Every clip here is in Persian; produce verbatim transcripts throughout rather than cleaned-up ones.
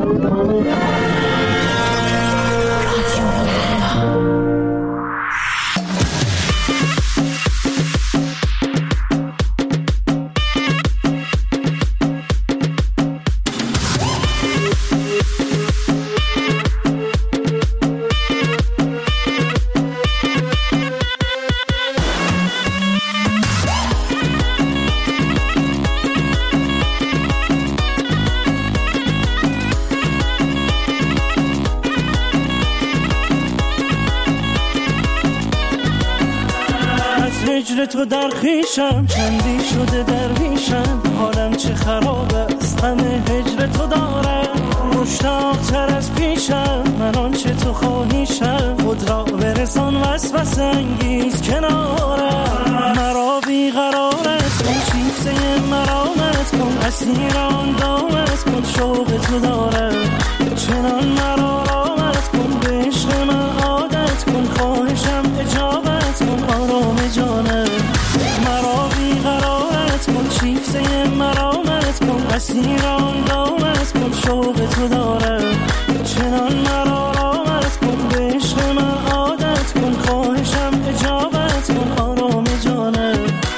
هجر تو در خیشم چندی شده درویشم، حالم چه خراب است غم هجر تو دارم، مشتاق تر از پیشم من آنچه تو خواهیشم، خود را برسان وسوسه انگیز کنارم، مرا بیقرارت کن شیفته مرامت کن، اسیر آن دامت کن شوق تو دارم، چنان مرا رامت کن به عشق من عادت کن، خواهشم اجابت کن آرام جانم، مرا بیقرارت کن شیفته مرامت کن، اسیر آن دامت کن شوق تو دارم، چنان مرا رامت کن به عشق من عادت کن، خواهشم اجابت کن آرام جانم.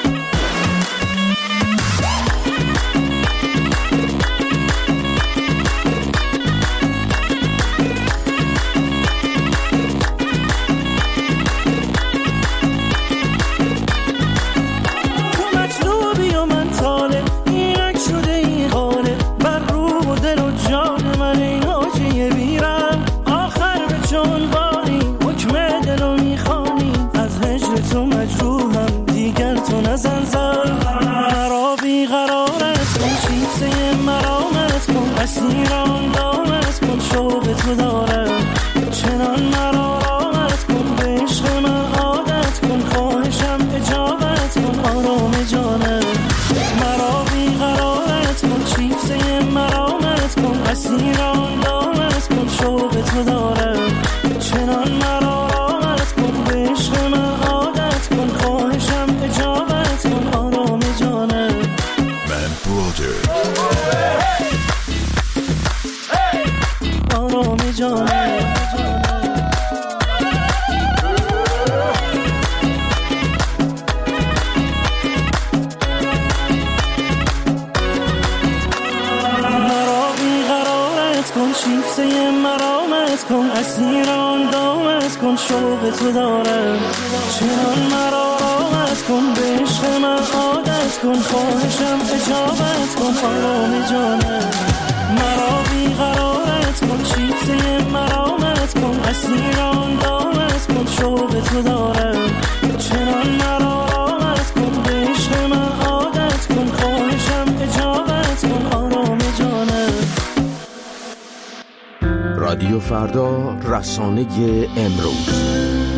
اسیران دامت کن شوق تو دارم، چنان مرا رامت کن به عشق من عادت کن، خواهشم اجابت کن آرام جانم، مرا بیقرارت کن شیفته مرامت کن، اسیران دامت کن شوق تو دارم، چنان مرا رامت کن به عشق من عادت کن، خواهشم اجابت کن آرام جانم. من برادر آرام جانم. مرا بیقرارت کن شیفته مرامت کن، اسیران دامت کن شوق تو دارم، چنان مرا رامت کن به عشق من عادت کن، خواهشم اجابت کن آرام جانم، مرا بیقرارت کن شیفته مرامت کن، اسیران دامت کن شوق تو دارم، چنان مرا رامت کن به عشق من عادت کن، خواهشم اجابت کن آرام جانم. رادیو فردا، رسانه امروز.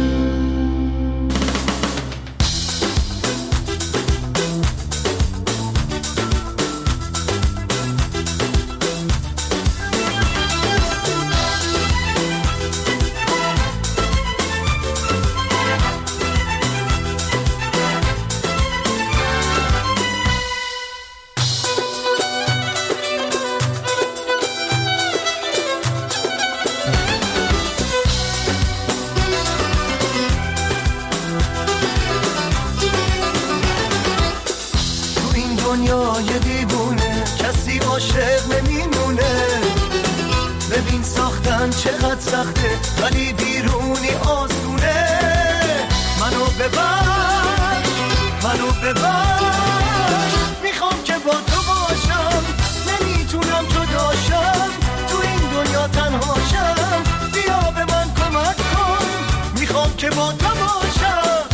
دنیای دیوونه کسی عاشق نمیمونه، ببین ساختن چقدر سخته ولی بیرونی آسونه، منو ببخش منو ببخش، میخوام که با تو باشم نمیتونم جداشم، تو این دنیا تنهاشم، بیا به من کمک کن، میخوام که با تو باشم.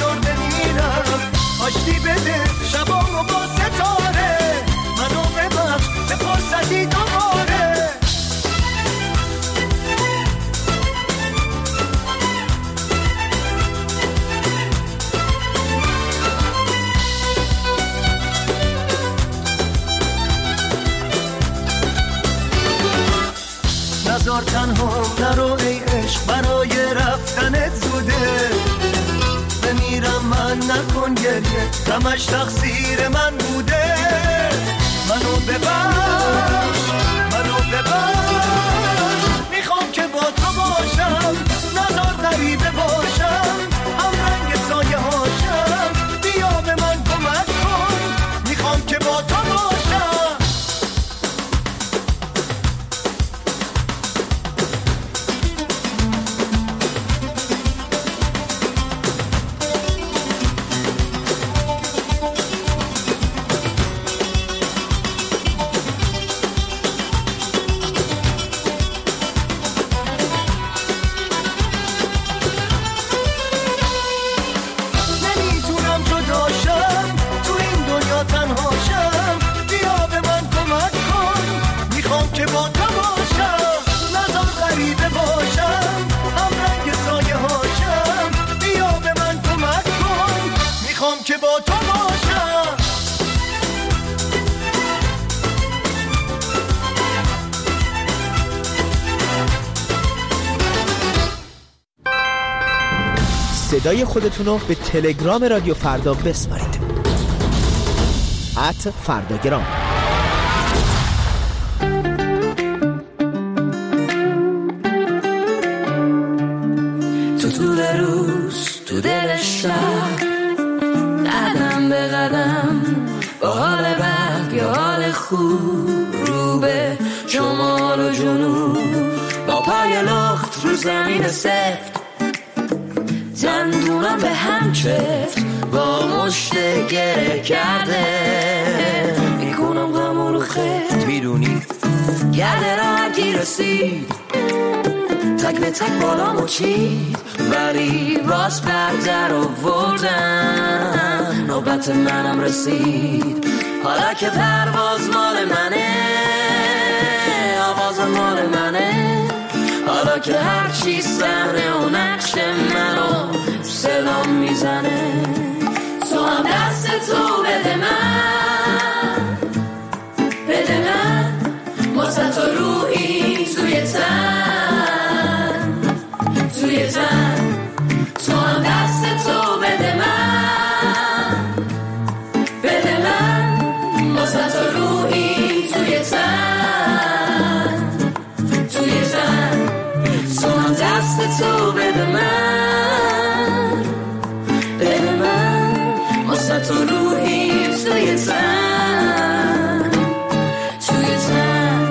آشتی بده شبامو با ستاره، منو ببر من نکن گریه، غمش تقصیر من بوده. منو ببخش، منو ببخش، میخوام که با تو باشم، نذار غریبه باشم، هم رنگ سایه هاشم، بیا به من کمک کن، میخوام که با تو باشم. صدای خودتون رو به تلگرام رادیو فردا بسپارید. ات فرداگرام. تو طول روز تو دل شهر، قدم به قدم با حال بد یا حال خوب، رو به شمال و جنوب، با پای لخت رو زمین سفت، دندونم به هم چفت، با مشت گره کرده میکنم غمون رو خفت. میدونی گرده را گیر رسید، تک به تک بالامو چید، ولی راست بر در آوردن نوبت منم رسید. حالا که پرواز مال منه، آواز مال منه، حالا که هر چی صحنه و نقش منو سلام میزنه، تو هم دست تو بده من، بده من، واسه تو روحی توی تن، توی تن، تو هم دست تو بده من، بده من، واسه تو روحی توی تن، توی تن، تو هم دست تو بده من، بده من، واسه تو روحی توی تن، توی تن.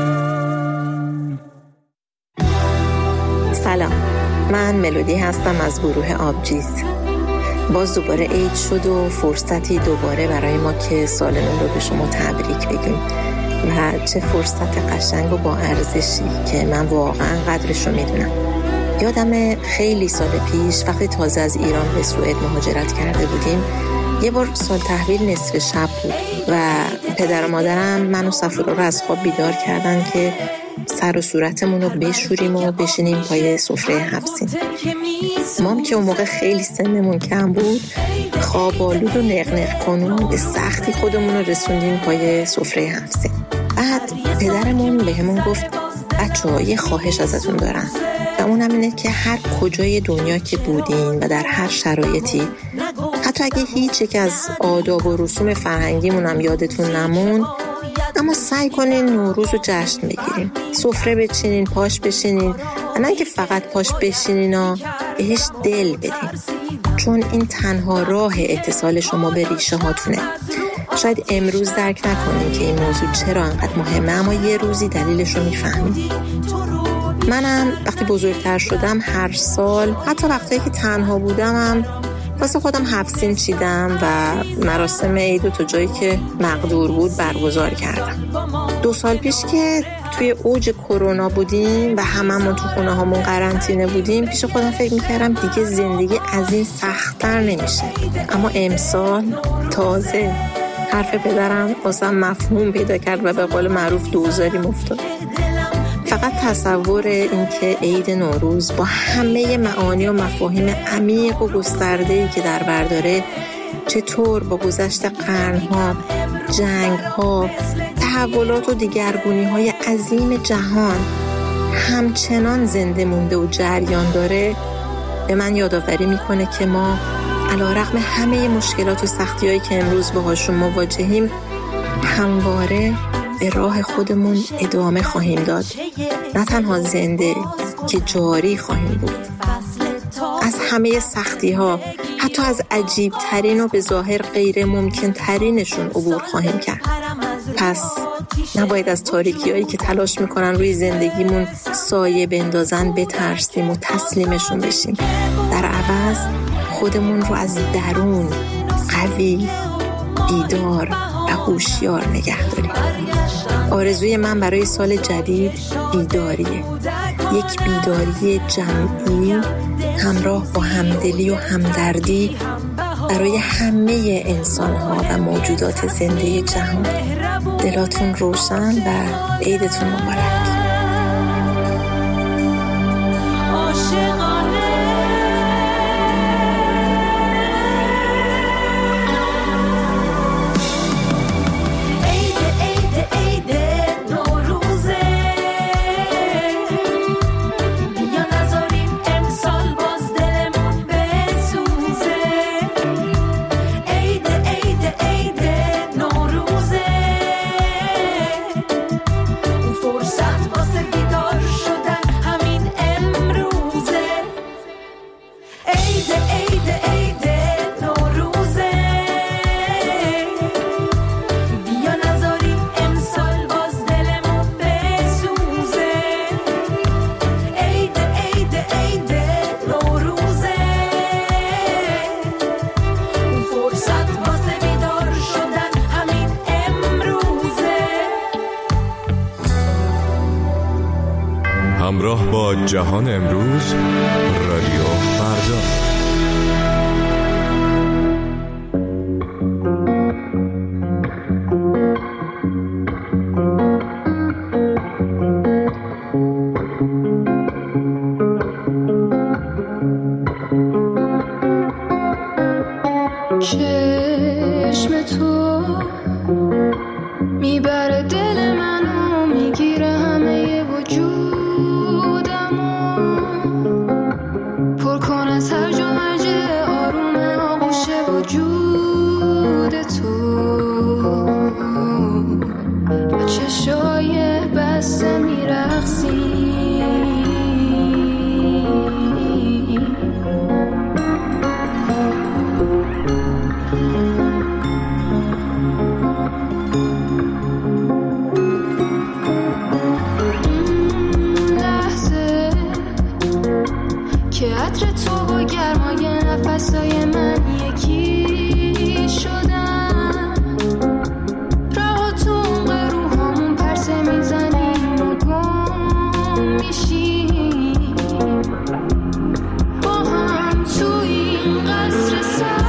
سلام، من ملودی هستم از گروه آبجیز. باز دوباره عید شد و فرصتی دوباره برای ما که سال نو رو به شما تبریک بگیم و چه فرصت قشنگ و با ارزشی که من واقعا قدرش رو میدونم. یادم خیلی سال پیش وقتی تازه از ایران به سوئد مهاجرت کرده بودیم، یه بار سال تحویل نصف شب بود و پدر و مادرم من و صفورا رو از خواب بیدار کردن که سر و صورتمون رو بشوریم و بشینیم پای سفره هفت سین. مام که اون موقع خیلی سنمون کم بود، خواب آلود و نقنق کنون به سختی خودمون رو رسوندیم پای سفره هفت سین. بعد پدرمون به همون گفت بچه‌ها یه خواهش ازتون دارم و اونم اینه که هر کجای دنیا که بودین و در هر شرایطی، حتی اگه هیچ یک از آداب و رسوم فرهنگیمون هم یادتون نمون، اما سعی کنین نوروز رو جشن بگیرین، سفره بچینین، پاش بشینین، نه که فقط پاش بشینین و بهش دل بدین، چون این تنها راه اتصال شما به ریشه هاتونه. شاید امروز درک نکنین که این موضوع چرا انقدر مهمه، اما یه روزی دلیلش رو میفهمین. منم وقتی بزرگتر شدم هر سال، حتی وقتی که تنها بودم هم واسه خودم هفت سین چیدم و مراسم عید رو تا جایی که مقدور بود برگزار کردم. دو سال پیش که توی اوج کرونا بودیم و هممون تو خونه هامون قرنطینه بودیم، پیش خودم فکر میکردم دیگه زندگی از این سخت‌تر نمیشه. اما امسال تازه حرف پدرم واسم مفهوم پیدا کرد و به قول معروف دوزاریم افتاد. فقط تصور این که عید نوروز با همه معانی و مفاهیم عمیق و گسترده‌ای که در بر داره، چطور با گذشت قرن‌ها، جنگ‌ها، تحولات و دیگرگونی‌های عظیم جهان همچنان زنده مونده و جریان داره، به من یادآوری میکنه که ما علیرغم همه مشکلات و سختی‌هایی که امروز باهاشون مواجهیم، همواره به راه خودمون ادامه خواهیم داد. نه تنها زنده که جاری خواهیم بود. از همه سختی‌ها، حتی از عجیب ترین و به ظاهر غیر ممکن ترینشون عبور خواهیم کرد. پس نباید از تاریکی‌هایی که تلاش میکنن روی زندگیمون سایه بندازن بترسیم و تسلیمشون بشیم. در عوض خودمون رو از درون قوی، بیدار و هوشیار نگه داریم. آرزوی من برای سال جدید بیداریه. یک بیداری جمعی همراه با همدلی و همدردی برای همه انسان‌ها و موجودات زنده جهان. دلاتون روشن و عیدتون مبارک. همراه با جهان امروز، رادیو فردا. چشم تو میبره دل منو، میگیره همه وجودمو، پر کن از هر جا مرج آروم آغوش وجود تو. با چشای بسته میرقصی، که عطر تو با گرمای نفسای من یکی شدن. رها تو اون روحامون پرسه میزنیم و گم میشیم با هم تو این قصر سبز.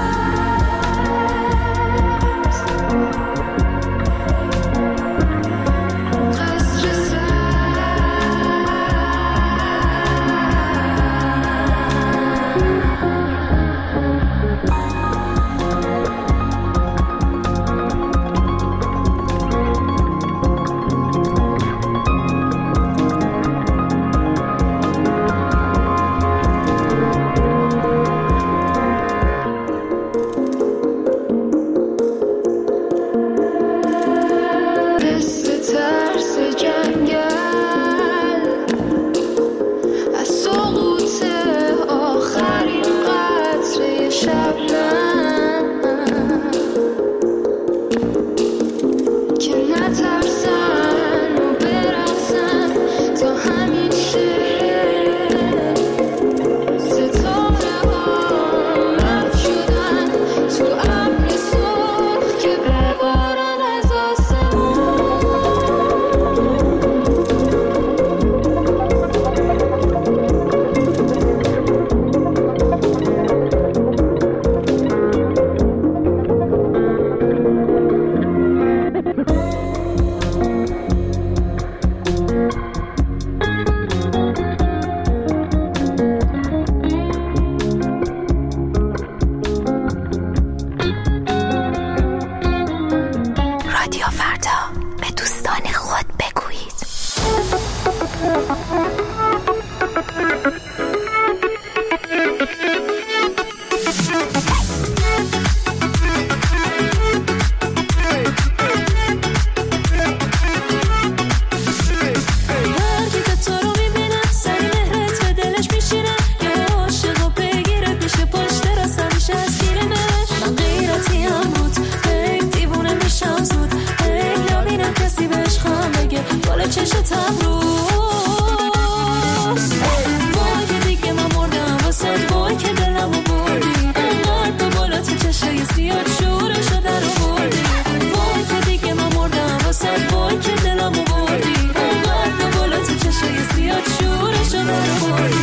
چشتم روز. وای که دیگه من مردم واسه، وای که دلمو بردی انقدر تو بالا تو چشای سیاد شورشو در آوردی. وای که دیگه من مردم واسه، وای که دلمو بردی انقدر تو بالا تو چشای سیاد شورشو در آوردی.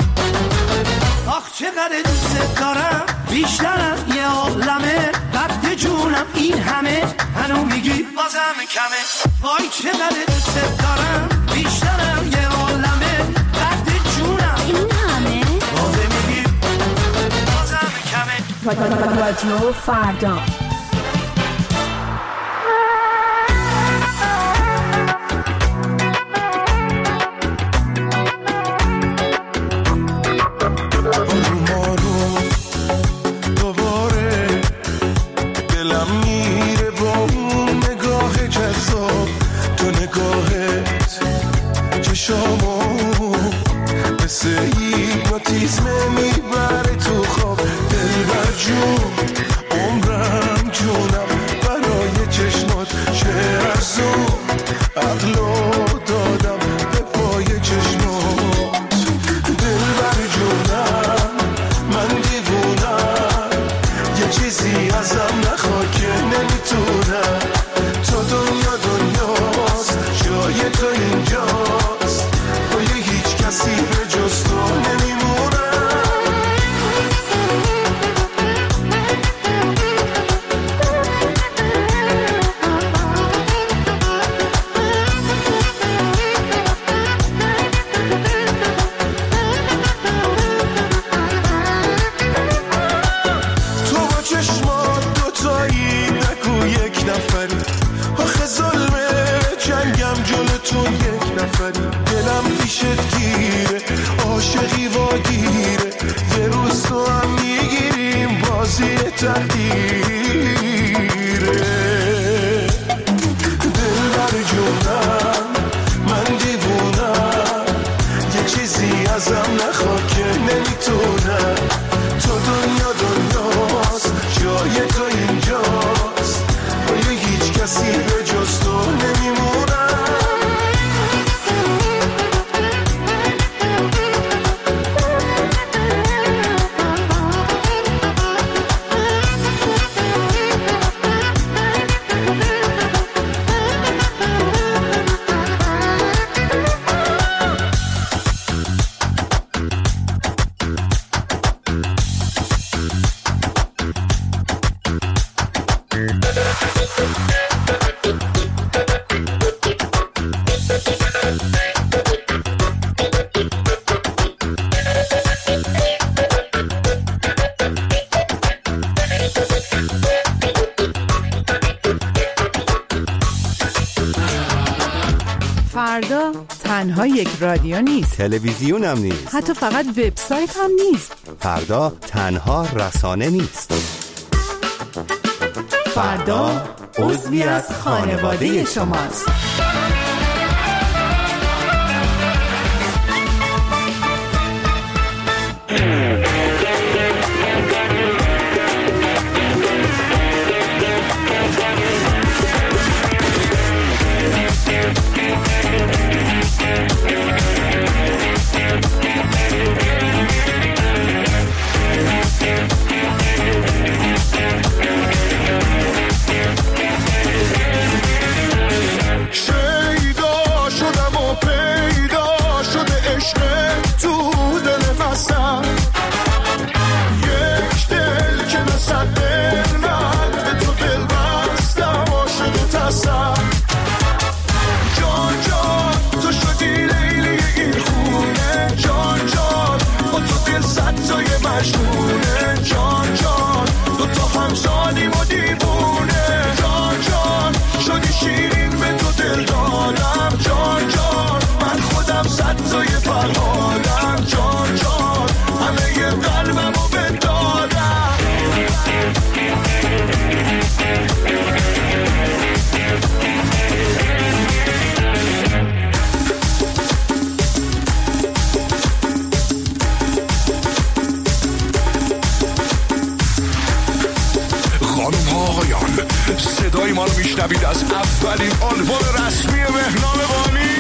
چقدر دوست دارم بیشترم یه عالمه. وقتی جونم این همه منو میگی بازم کمه. وای چقدر دوست دارم بیشترم یه عالمه. درد جونم این همه بازم میگی بازم کمه. رادیو فردا. فردا تنها یک رادیو نیست، تلویزیون هم نیست، حتی فقط وبسایت هم نیست. فردا تنها رسانه نیست. فردا عضوی از خانواده شماست. جان جان دو تا هم زادیم و دیوونه. جان جان شدی شیرین به تو دل دادم. جان جان من خودم صد تای فرهادم. جان جان همه ی قلبم رو بدادم. صدای ما رو میشنوید از اولین آلبوم رسمی مهنام بانی.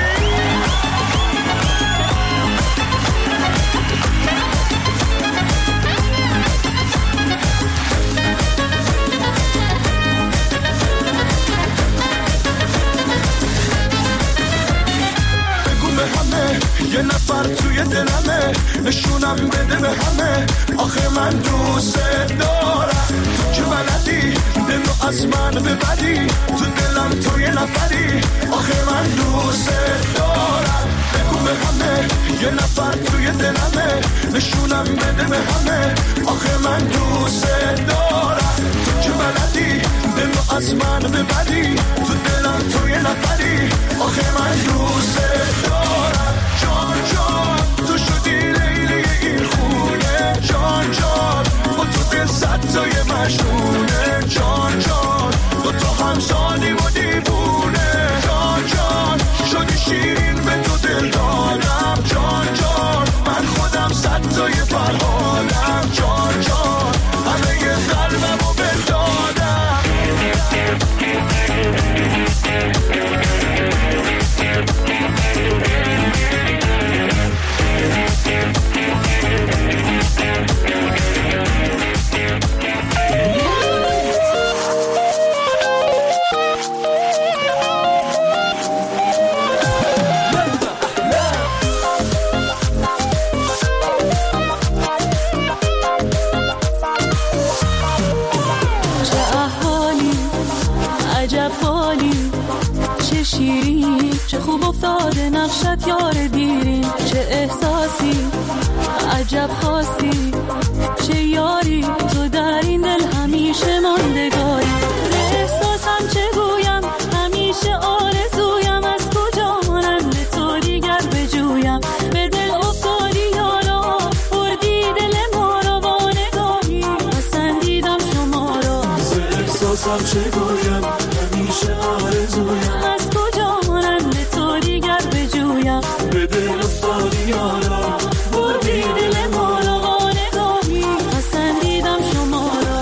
بگو به همه یه نفر توی دلمه، نشونم بده به همه آخه من دوست دارم. که بلدی دلو از من ببری، تو دلم تو یه نفری، آخه من دوست دارم. بگو به همه یه نفر توی دلمه، نشونم بده به همه، آخه من دوست دارم. تو که بلدی دلو از من ببری، تو دلم تو یه نفری، آخه من دوست دارم. جان جان تو شدی لیلی این خونه، جان جان با تو دل صد تای مجنونه، جان جان با تو همسانی و دیوونه، جان جان شدی شیرین به تو دل دادم، جان جان من خودم صد تای فرحالم، جان جان همه ی قلبم رو بدادم. چه خوب افتاده نقشت یار دیرین، چه احساسی عجب خاصی، چه یاری تو در این دل همیشه ماندگاری. احساسم چه گویم همیشه آرزویم، از کجا مانند تو دیگر بجویم. به دل افتادی یارا بردی دل ما را با نگاهی، پسندیدم شما را. احساسم چه گویم همیشه آرزویم، از کجا مانند تو دیگر بجویم. به دل افتادی یارا بردی دل ما را با نگاهی، پسندیدم شما را.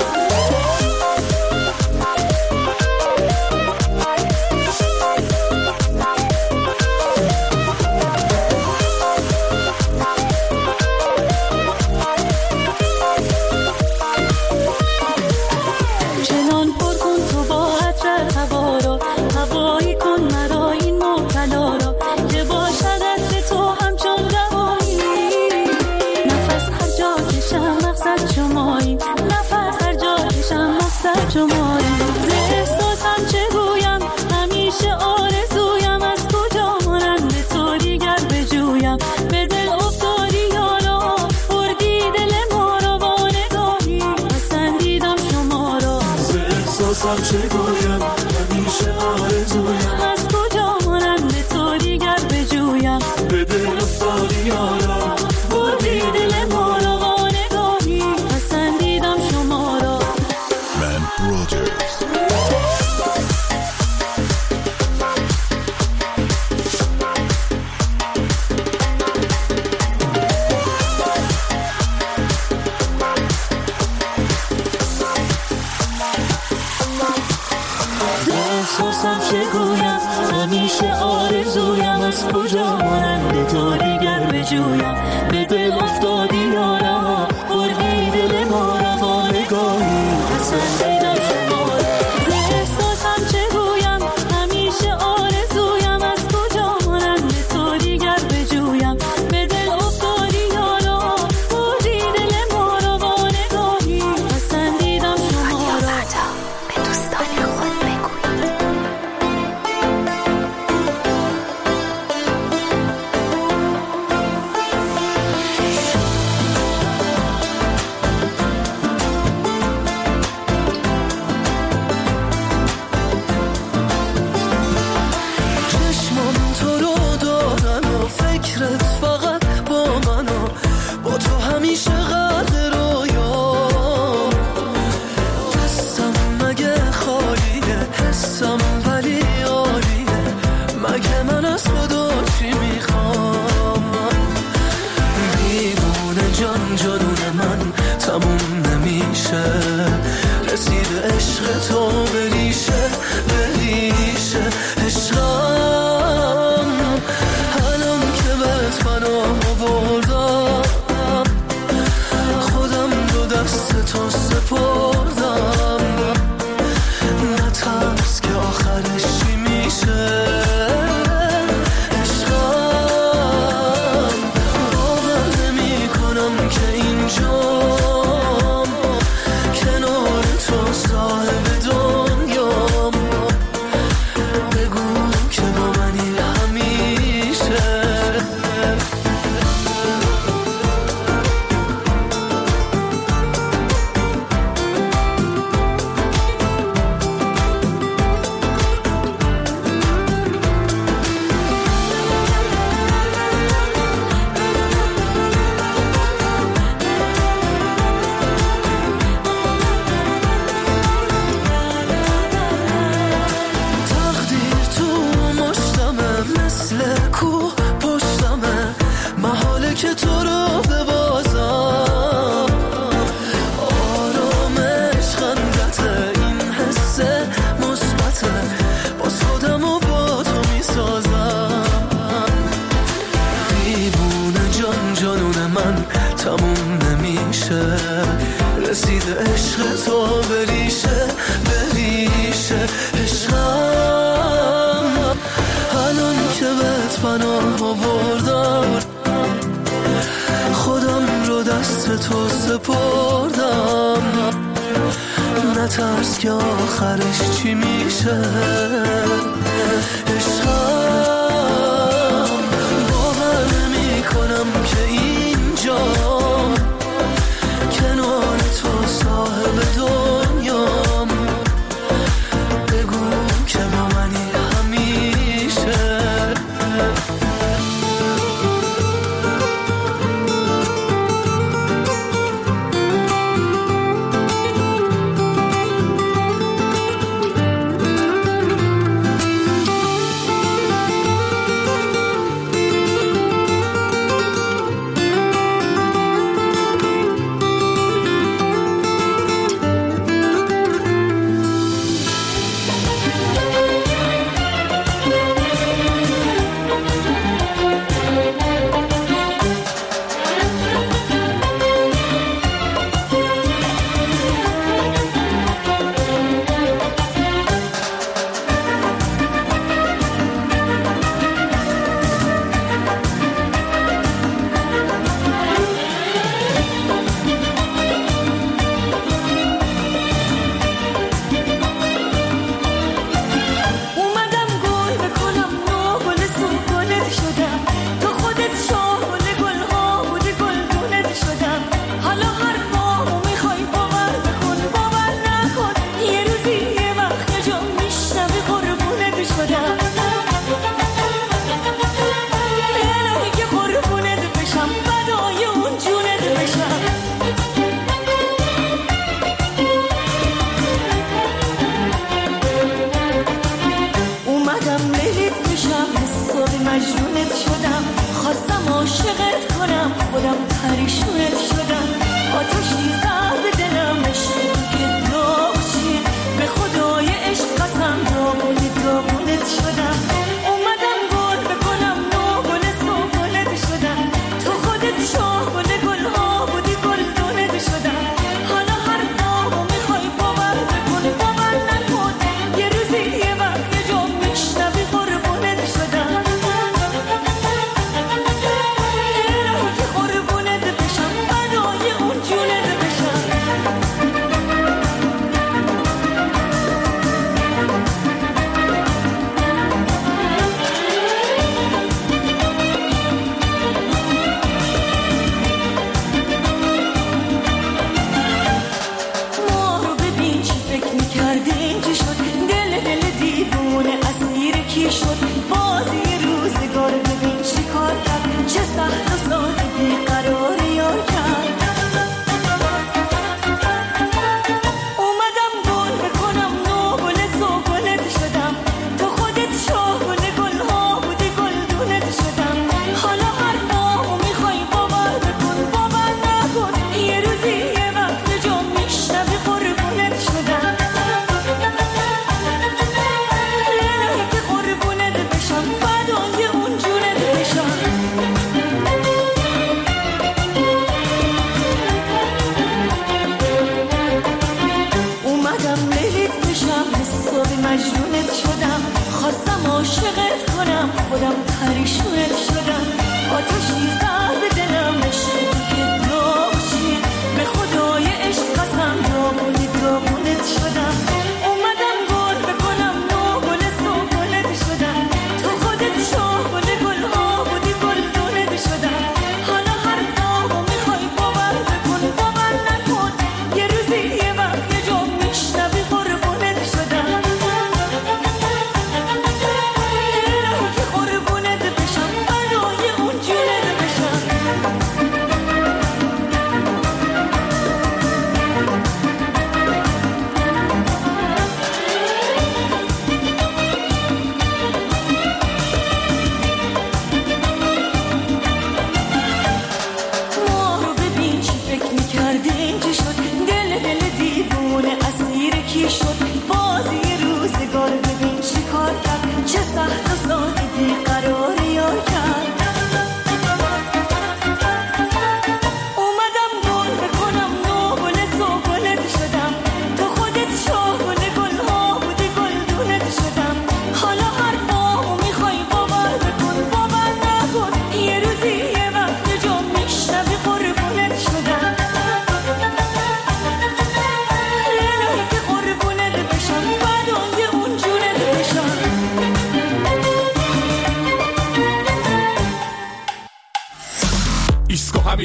چنان پر کن تو با عطر هوا را، هوایی کن مرا این مبتلا را، که باشد عطر تو همچون دوایی. نفس هر جا کشم مقصد شمایی، نفس هر جا کشم مقصد شمایی. ز احساسم چه گویم همیشه آرزویم، از کجا مانند تو دیگر بجویم. به دل افتادی یارا بردی دل ما را با نگاهی، پسندیدم شما را. ز احساسم چه گویم همیشه آرزویم، از کجا مانند تو دیگر بجویم. به دل افتادی یارا بردی دل ما را با نگاهی، پسندیدم شما را. من روجرز. احساسم چه گویم همیشه آرزویم، از کجا مانند تو دیگر بجویم. به دل افتادی یارا بردی دل ما را با نگاهی، پسندیدم شما را. ز احساسم چه گویم همیشه آرزویم، از کجا مانند تو دیگر بجویم. به دل افتادی یارا بردی دل ما را با نگاهی، پسندیدم شما را. به دوستان خود بگویید. چشمم تو رو دارن و فکرت فقط با من و با تو همیشه غرق رویا. دستم مگه خالیه، حسم ولی عالیه، مگه من از خدا چی میخوام. دیوونه جان جانون من تموم نمیشه، رسید عشق تو بریشه بریشه عشقم. الان که بهت پناه آوردم، خودم رو دست تو سپردم. نترس که آخرش چی میشه عشقم. باور نمی کنم که اینجام، که تو رو ببازم. آرامش خندته، این حس مثبته، باز خودمو با تو میسازم. دیوونه جان جانون من تموم نمیشه، رسیده عشق تو بریشه بریشه عشقم. الان که بهت پناه آوردم، خودم رو دست تو سپردم. نترس که آخرش چی میشه عشقم. باور نمی کنم که اینجا کنار تو صاحب دنیام. بگو که با منی همیشه. جونت بشم.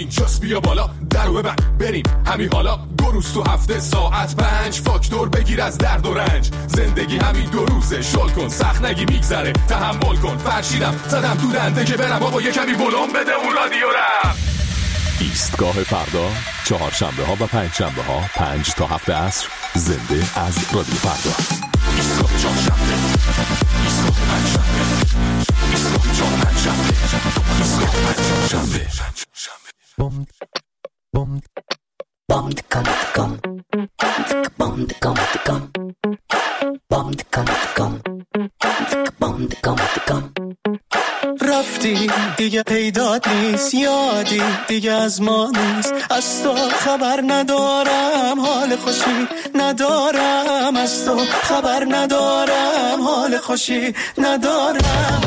اینجاست بیا بالا درو ببند بریم همین حالا. دو روز تو هفته ساعت پنج فاکتور بگیر از درد و رنج. زندگی همین دو روزه شل کن سخت نگی میگذره تحمل کن. فرشیدم زدم تو دنده که برم بابا یه کمی ولوم بده اون رادیو رم. ایستگاه فردا چهارشنبه ها و پنج شنبه ها پنج تا هفت عصر زنده از رادیو فردا. ایستگاه چهارشنبه ایستگاه پنجشنبه ایستگاه چهارشنبه ایستگاه پنجشنبه بوم بوم بوم کام کام بوم کام کام بوم کام کام بوم کام کام. رفتی دیگه پیدات نیست یادی دیگه از ما نیست. از تو خبر ندارم حال خوشی ندارم. از تو خبر ندارم حال خوشی ندارم.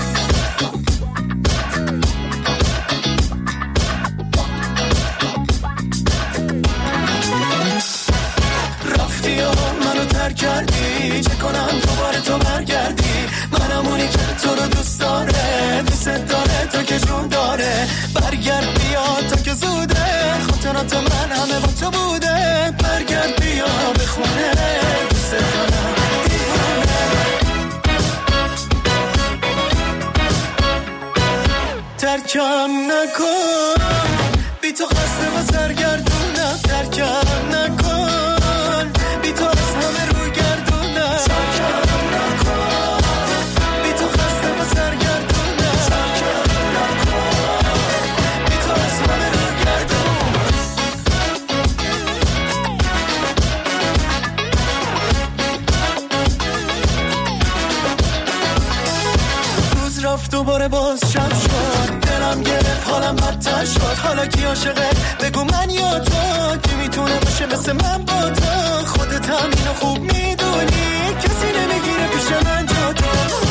رفتی و منو ترک کردی چه کنم دوباره تو برگردی. منم اونی که تو رو دوست داره دوست داره تو که جون داره. برگرد بیا تو که زوده خاطرات من همه با تو بوده. برگرد بیا بخونه دوست دارم دیوونه. ترکم نکن بی تو خسته و سرگردونم. ترکم نکن بی تو از همه رو گردونم. ترکم نکن بی تو خسته و سرگردونم. ترکم نکن بی تو از همه رو گردونم. روز رفت دوباره باز شب شد. دلم گرفت حالم بدتر شد. حالا کی عاشقه بگو من یا تو. کی میتونه باشه مثل من با تو. خودت هم اینو خوب میدونی کسی نمیگیره پیش من جا تو.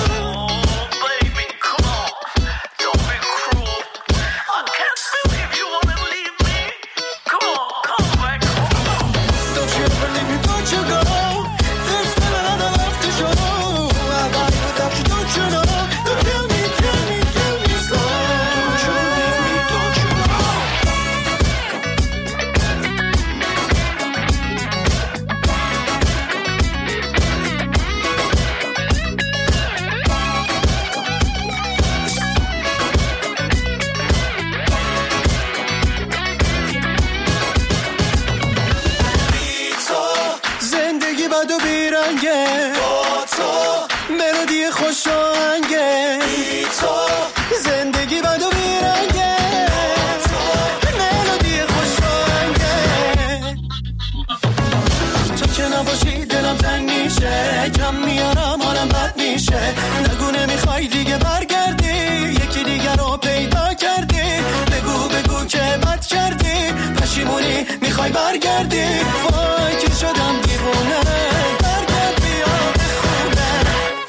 زندگی بد و بیرنگه ملودی خوشانگه. تو که نباشی دلم تنگ میشه. کم میارم حالم بد میشه. نگو نمیخوای دیگه برگردی یکی دیگر رو پیدا کردی. بگو بگو که بد کردی پشیمونی میخوای برگردی. وای که شدم دیوونه. برگرد بیا بخونه.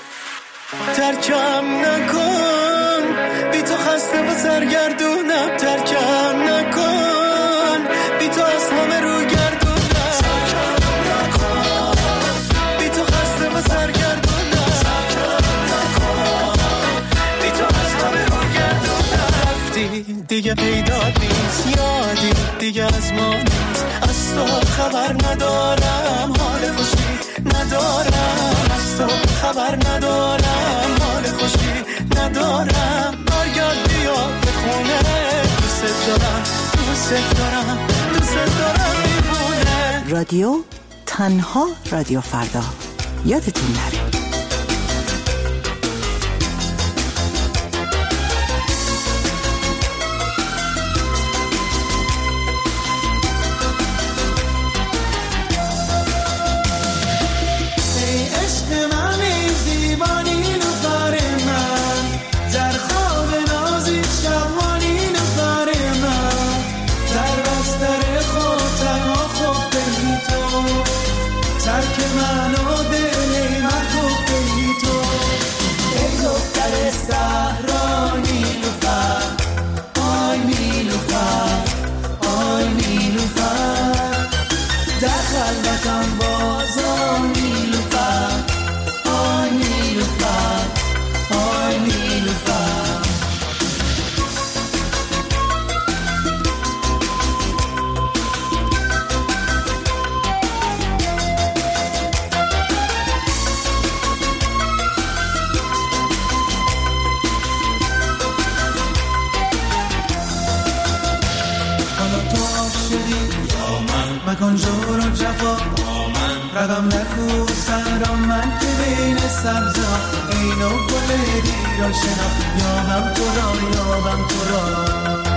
ترکم نکن بی تو خسته و سرگردونم. ترکم نکن بی تو از همه رو گردونم. ترکم نکن بی تو خسته و سرگردونم. ترکم نکن بی تو از همه رو گردونم. رفتی دیگه پیدات نیست یادی دیگه از ما نیست. از تو خبر ندارم حال خوشی ندارم. از تو خبر ندارم حال خوشی ندارم. برگرد بیا بخونه دوست دارم دوست دارم دوست دارم دیوونه. رادیو تنها رادیو فردا یادتون نره. ترک من و دل من مکن جور و جفا روم نکو سرا من که بین سبزا اینو گل دیرا شنا یابم تو را یابم تو را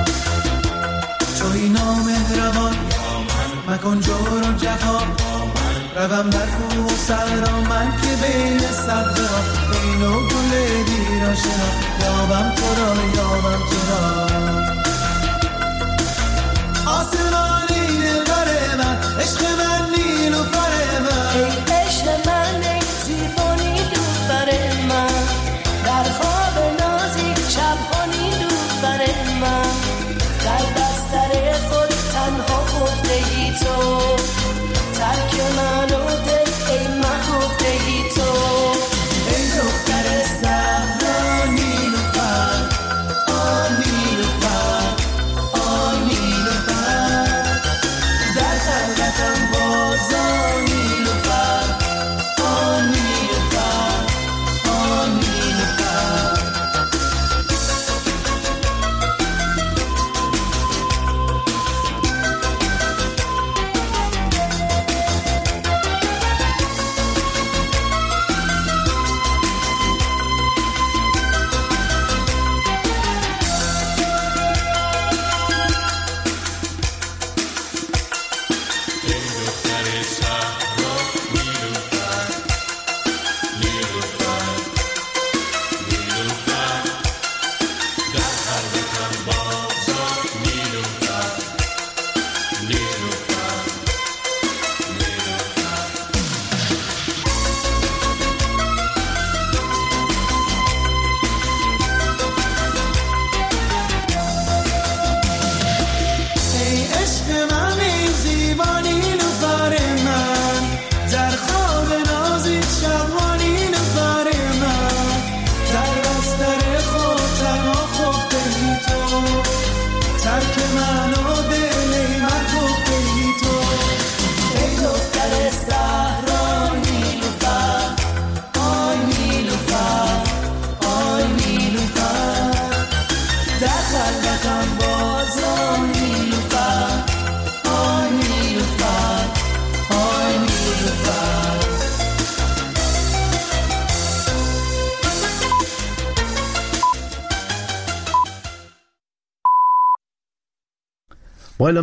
چو اینا مهربان مکن جور و جفا روم نکو سرا من که بین سبزا اینو گل دیرا شنا یابم تو را یابم تو را آسمانی دلبر من عشق من نیلوفر من ای عشق من ای زیبانی دوفر من در خواب نازی شبانی دوفر من در بستر خود تنها خفته ای تو